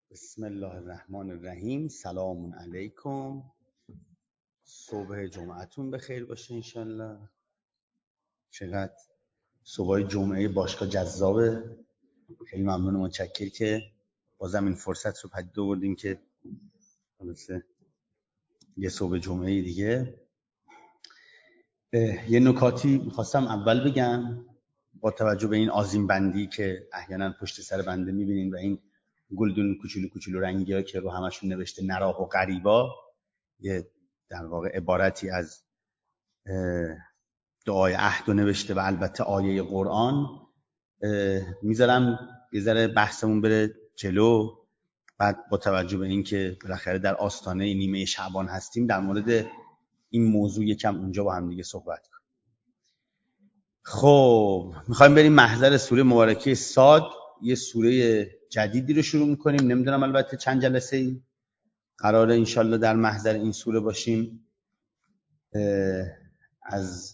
بسم الله الرحمن الرحیم. سلام علیکم. صبح جمعتون بخیر باشه انشالله. چقدر صبح جمعه باشگاه جذابه. خیلی ممنون و متشکر که بازم این فرصت رو پدید آوردیم که خلاصه یه صبح جمعه دیگه یه نکاتی میخواستم اول بگم با توجه به این آذین بندی که احیانا پشت سر بنده میبینین و این گلدون کوچولو کوچولو رنگی ها که رو همشون نوشته نراه و غریبا، یه در واقع عبارتی از دعای عهد نوشته و البته آیه قرآن. میذارم یه ذره بحثمون بره جلو، بعد با توجه به این که بالاخره در آستانه نیمه شعبان هستیم در مورد این موضوع یکم اونجا با هم دیگه صحبت کنیم. خب میخوایم بریم محضر سوره مبارکه صاد. یه سوره جدیدی رو شروع میکنیم. نمیدونم البته چند جلسه ای قراره انشالله در محضر این سوره باشیم. از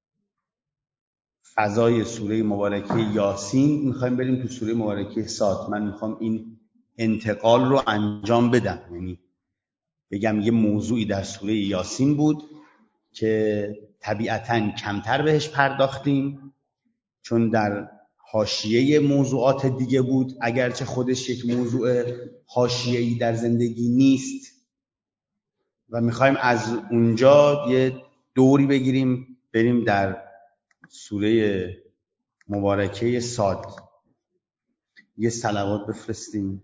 فضای سوره مبارکه یاسین میخوایم بریم تو سوره مبارکه صاد. من میخوام این انتقال رو انجام بدم، یعنی بگم یه موضوعی در سوره یاسین بود که طبیعتاً کمتر بهش پرداختیم چون در حاشیه موضوعات دیگه بود، اگرچه خودش یک موضوع حاشیه‌ای در زندگی نیست، و میخوایم از اونجا یه دوری بگیریم بریم در سوره مبارکه صاد. یه صلوات بفرستیم.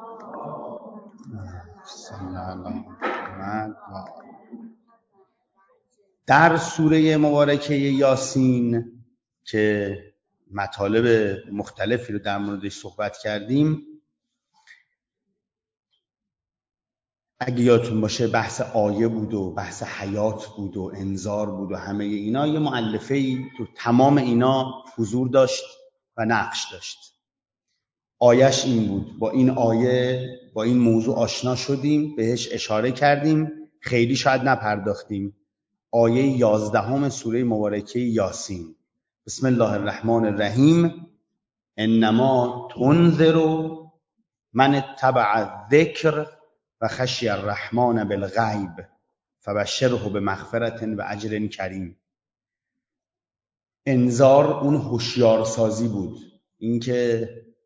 در سوره مبارکه یاسین که مطالب مختلفی رو در موردش صحبت کردیم، اگه یادتون باشه بحث آیه بود و بحث حیات بود و انذار بود و همه اینا، یه مؤلفه‌ای تو تمام اینا حضور داشت و نقش داشت. آیهش این بود، با این آیه با این موضوع آشنا شدیم، بهش اشاره کردیم، خیلی شاید نپرداختیم. آیه 11 سوره مبارکه یاسین. بسم الله الرحمن الرحیم. انما تنذر من اتبع الذکر و خشی الرحمن بالغیب فبشره بمغفرة و اجر کریم. انذار اون هوشیارسازی بود، اینکه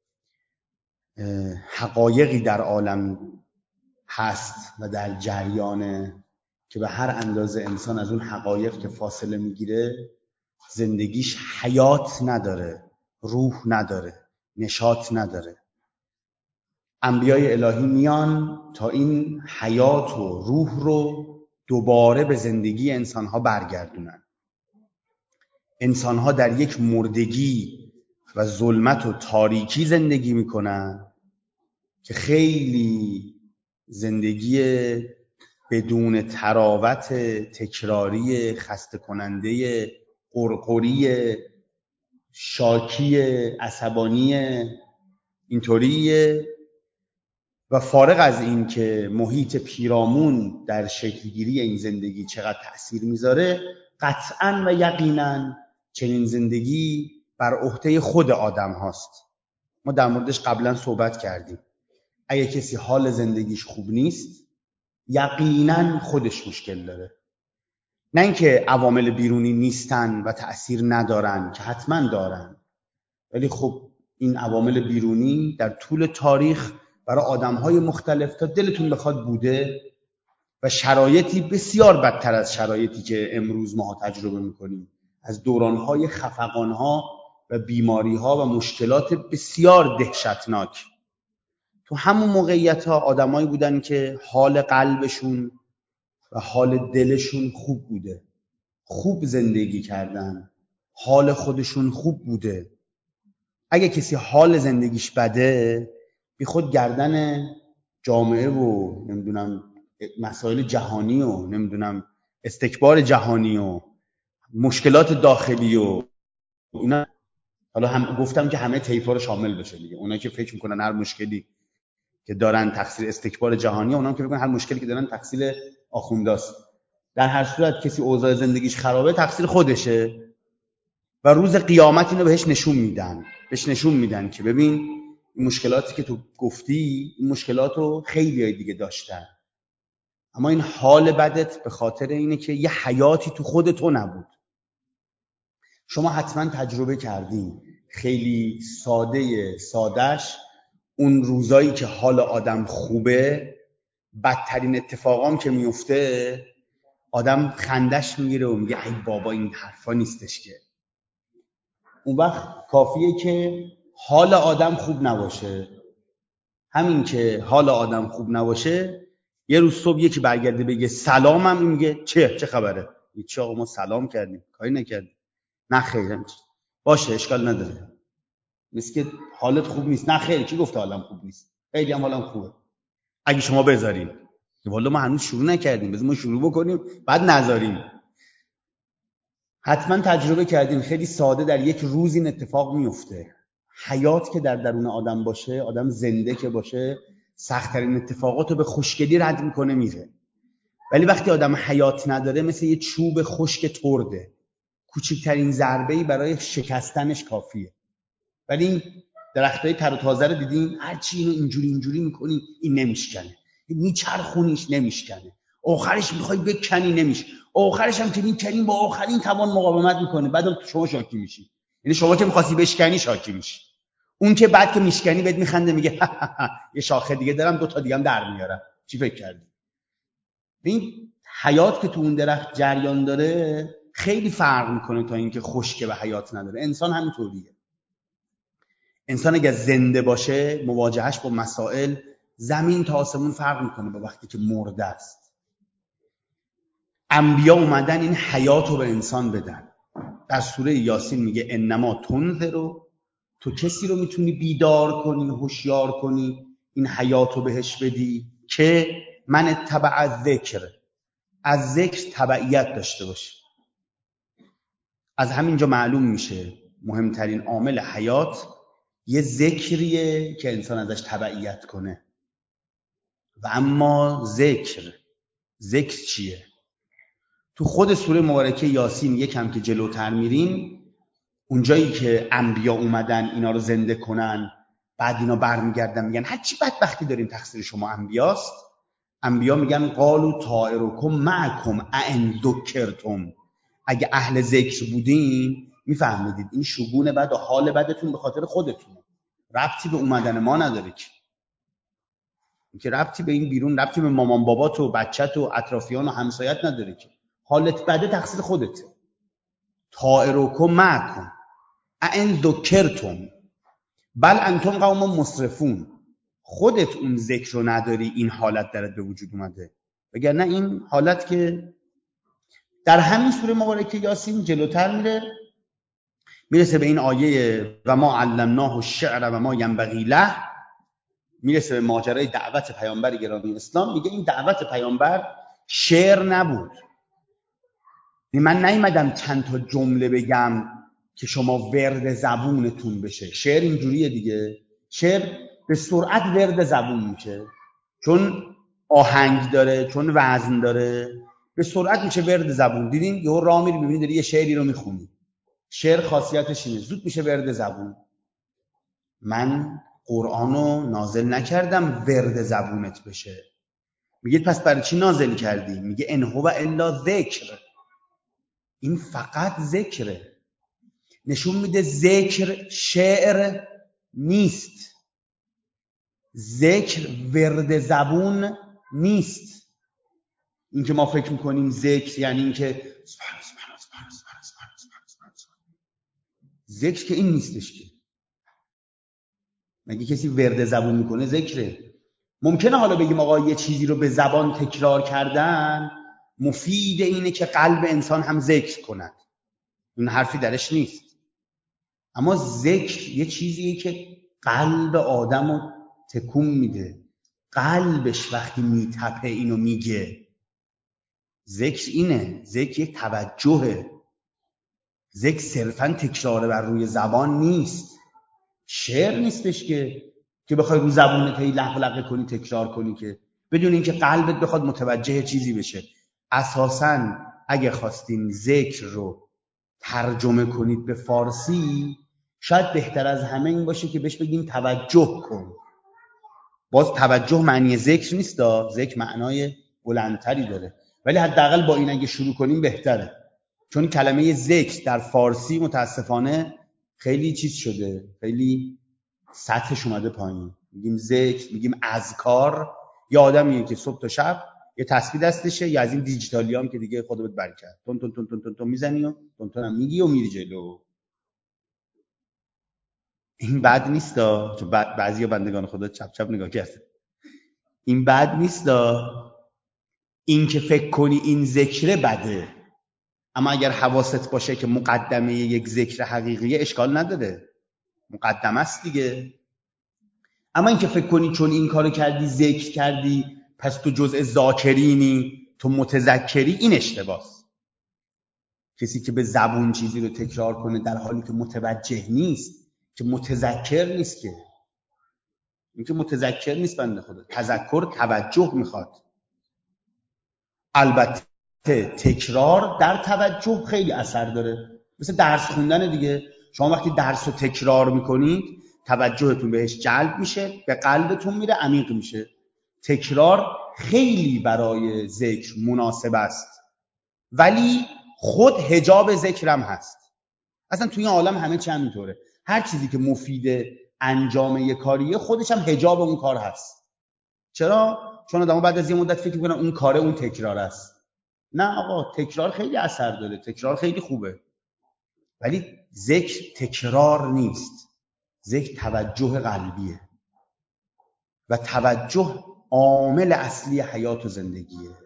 حقایقی در عالم هست و در جریانه که به هر اندازه انسان از اون حقایق که فاصله میگیره زندگیش حیات نداره، روح نداره، نشاط نداره. انبیای الهی میان تا این حیات و روح رو دوباره به زندگی انسانها برگردونن. انسانها در یک مردگی و ظلمت و تاریکی زندگی میکنن که خیلی زندگی بدون تراوت، تکراری، خسته کننده، قرقری، شاکی، عصبانی اینطوریه. و فارغ از این که محیط پیرامون در شکلگیری این زندگی چقدر تأثیر میذاره، قطعاً و یقیناً چنین زندگی بر عهده خود آدم هاست. ما در موردش قبلا صحبت کردیم. اگه کسی حال زندگیش خوب نیست یقیناً خودش مشکل داره، نه اینکه عوامل بیرونی نیستن و تأثیر ندارن که حتما دارن، ولی خب این عوامل بیرونی در طول تاریخ برای آدم‌های مختلف تا دلتون بخواد بوده و شرایطی بسیار بدتر از شرایطی که امروز ما تجربه می‌کنیم، از دوران‌های خفقان‌ها و بیماری‌ها و مشکلات بسیار دهشتناک. تو همون موقعیت‌ها آدمایی بودن که حال قلبشون و حال دلشون خوب بوده، خوب زندگی کردن، حال خودشون خوب بوده. اگه کسی حال زندگیش بده بی خود گردن جامعه و نمیدونم مسائل جهانی و نمیدونم استکبار جهانی و مشکلات داخلی و اینا، حالا هم گفتم که همه طیف‌ها رو شامل بشه دیگه. اونایی که فکر میکنن هر مشکلی که دارن تقصیر استکبار جهانی، اونام که میگن هر مشکلی که دارن تقصیر آخونداست. در هر صورت کسی اوضاع زندگیش خرابه تقصیر خودشه و روز قیامت اینو بهش نشون میدن. بهش نشون میدن که ببین این مشکلاتی که تو گفتی، این مشکلات رو خیلی دیگه داشتن، اما این حال بدت به خاطر اینه که یه حیاتی تو خود تو نبود. شما حتما تجربه کردین، خیلی سادهش اون روزایی که حال آدم خوبه، بدترین اتفاقام که میفته آدم خندش میگیره و میگه ای بابا این حرفا نیستش که. اون وقت کافیه که حال آدم خوب نباشه. همین که حال آدم خوب نباشه، یه روز صبح یکی برگرده بگه سلامم، میگه چه خبره؟ هیچ آقا ما سلام کردیم، کاری نکردیم. نه خیر، باشه اشکال نداره. مثل که حالت خوب نیست. نه خیر، کی گفته حالم خوب نیست؟ خیلی هم حالم خوبه. اگه شما بذارین، والا ما هنوز شروع نکردیم، بذار ما شروع بکنیم بعد نذاریم. حتما تجربه کردیم، خیلی ساده در یک روز این اتفاق میفته. حیات که در درون آدم باشه، آدم زنده که باشه، سخت‌ترین اتفاقات رو به خوشگلی رد میکنه میره. ولی وقتی آدم حیات نداره، مثل یه چوب خشک ترده، کوچکترین ضربه‌ای برای شکستنش کافیه. ولی این درختای تر و تازه رو دیدین، هر چی اینو اینجوری میکنی این نمیشکنه، میچرخونیش نمیشکنه، آخرش میخوای بکنی نمیشه، آخرش هم که میکنی با آخرین توان مقاومت میکنه، بعدم شما شاکی میشی. یعنی شما که میخواستی بشکنی شاکی میشی، اون که بعد که میشکنی بهت میخنده میگه یه شاخه دیگه دارم، 2 تا دیگه هم در میارم. چی فکر کردی؟ این حیات که تو اون درخت جریان داره خیلی فرق میکنه تا اینکه خشکه و حیات نداره. انسان همینطوریه. انسان اگه زنده باشه، مواجهش با مسائل زمین تا آسمون فرق میکنه با وقتی که مرده است. انبیا اومدن این حیات رو به انسان بدن. در سوره یاسین میگه انما تنذر، تو کسی رو میتونی بیدار کنی، هوشیار کنی، این حیات رو بهش بدی که من اتبع الذکر، از ذکر تبعیت داشته باشه. از همینجا معلوم میشه مهمترین عامل حیات یه ذکریه که انسان ازش تبعیت کنه. و اما ذکر چیه؟ تو خود سوره مبارکه یاسین یکم که جلوتر میریم، اونجایی که انبیا اومدن اینا رو زنده کنن، بعد اینا برمیگردن میگن هر چی بدبختی داریم تقصیر شما انبیاست. انبیا میگن قالوا طائرکم معکم ان ذکرتم، اگه اهل ذکر بودین میفهمیدید این شگون بد و حال بدتون به خاطر خودتون، ربطی به اومدن ما نداره که ربطی به این بیرون، ربطی به مامان بابات و بچت و اطرافیان و همسایت نداره که حالت بده تقصیر خودته. طائرکم معکم ان ذکرتم بل انتم قوم مسرفون، خودت اون ذکر رو نداری، این حالت درت به وجود اومده. وگرنه این حالت که در همین سوره مبارکه یاسین جلوتر میرسه به این آیه و ما علمناه الشعر و ما ینبغی له، میرسه به ماجرای دعوت پیامبر گرامی اسلام. میگه این دعوت پیامبر شعر نبود. من نیومدم چند تا جمله بگم که شما ورد زبونتون بشه. شعر اینجوریه دیگه، شعر به سرعت ورد زبون میشه، چون آهنگ داره، چون وزن داره، به سرعت میشه ورد زبون. دیدین یهو راه میری میبینی داری یه شعری رو میخونی، شعر خاصیتش اینه زود میشه ورد زبون. من قرآنو نازل نکردم ورد زبونت بشه. میگه پس برای چی نازل کردی؟ میگه ان هو الا ذکر، این فقط ذکره. نشون میده ذکر شعر نیست، ذکر ورد زبون نیست. این که ما فکر میکنیم ذکر یعنی این که ذکر که این نیستش که. مگه کسی ورد زبون میکنه ذکره؟ ممکنه حالا بگیم آقا یه چیزی رو به زبان تکرار کردن مفید اینه که قلب انسان هم ذکر کند، این حرفی درش نیست. اما ذکر یه چیزیه که قلب آدم رو تکون میده، قلبش وقتی میتپه اینو میگه. ذکر اینه، ذکر یک توجهه، ذکر صرفاً تکرار بر روی زبان نیست. شعر نیستش که بخوای رو زبونت هی لق لق کنی تکرار کنی، که بدون اینکه قلبت بخواد متوجه چیزی بشه. اساساً اگه خواستین ذکر رو ترجمه کنید به فارسی، شاید بهتر از همه این باشه که بهش بگیم توجه کن. باز توجه معنی ذکر نیست، ذکر معنای بلندتری داره، ولی حداقل با این اگه شروع کنیم بهتره، چون کلمه ذکر در فارسی متاسفانه خیلی چیز شده، خیلی سطحش اومده پایین. میگیم ذکر، میگیم اذکار. یه آدمیه که صبح تا شب یه تسبیح دستشه، یا از این دیجیتالی هم که دیگه خدا بهت برکت، تون تون تون تون تون تون میزنی و تون تون هم میگی و میری جلو. این بد نیستا، چون بعضیا بندگان خدا چپ چپ نگاه کرده. این بد نیستا، این که فکر کنی این ذکر بده، اما اگر حواست باشه که مقدمه یک ذکر حقیقیه اشکال نداره، مقدمه است دیگه. اما این که فکر کنی چون این کارو کردی ذکر کردی پس تو جزء ذاکرینی، تو متذکری، این اشتباهه. کسی که به زبون چیزی رو تکرار کنه در حالی که متوجه نیست، که متذکر نیست، که این که متذکر نیست بنده خدا. تذکر توجه میخواد. البته تکرار در توجه خیلی اثر داره، مثل درس خوندن دیگه. شما وقتی درس رو تکرار میکنید توجهتون بهش جلب میشه، به قلبتون میره، عمیق میشه. تکرار خیلی برای ذکر مناسب است، ولی خود حجاب ذکرم هست. اصلا توی این عالم همه چی همینطوره، هر چیزی که مفید انجام یک کاریه خودش هم حجاب اون کار هست. چرا؟ چون آدم‌ها بعد از یه مدت فکر می‌کنن اون کاره اون تکرار است. نه آقا، تکرار خیلی اثر داره، تکرار خیلی خوبه، ولی ذکر تکرار نیست. ذکر توجه قلبیه و توجه عامل اصلی حیات و زندگیه.